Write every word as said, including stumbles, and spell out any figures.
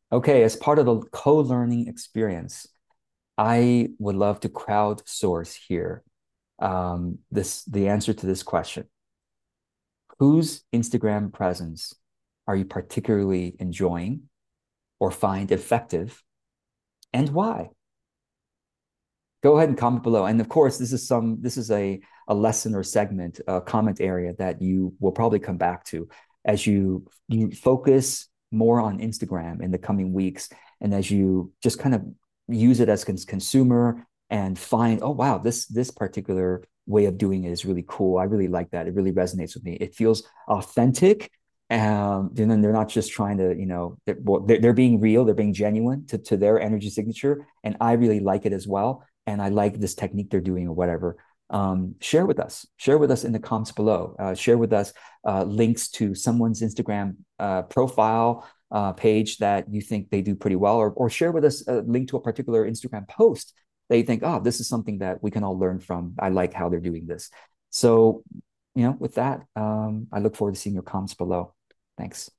Okay, as part of the co-learning experience, I would love to crowdsource here um, this the answer to this question. Whose Instagram presence are you particularly enjoying or find effective, and why? Go ahead and comment below. And of course, this is some this is a a lesson or segment, a comment area that you will probably come back to as you you focus more on Instagram in the coming weeks, and as you just kind of use it as cons consumer and find, oh wow, this this particular way of doing it is really cool. I really like that. It really resonates with me. It feels authentic. Um, and then they're not just trying to, you know, they're, well, they're, they're being real, they're being genuine to, to their energy signature. And I really like it as well, and I like this technique they're doing or whatever. Um, share with us. Share with us in the comments below. Uh, share with us uh, links to someone's Instagram uh, profile uh, page that you think they do pretty well, or, or share with us a link to a particular Instagram post that you think, oh, this is something that we can all learn from. I like how they're doing this. So, you know, with that, um, I look forward to seeing your comments below. Thanks.